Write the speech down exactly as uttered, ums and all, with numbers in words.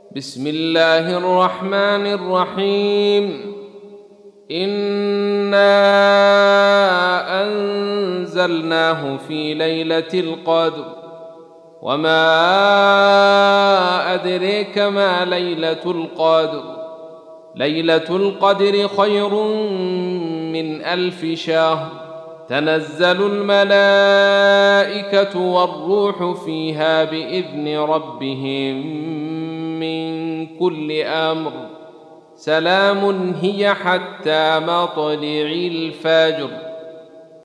بسم الله الرحمن الرحيم. إنا أنزلناه في ليلة القدر، وما أدريك ما ليلة القدر. ليلة القدر خير من ألف شهر. تنزل الملائكة والروح فيها بإذن ربهم من كل أمر. سلام هي حتى مطلع الفجر.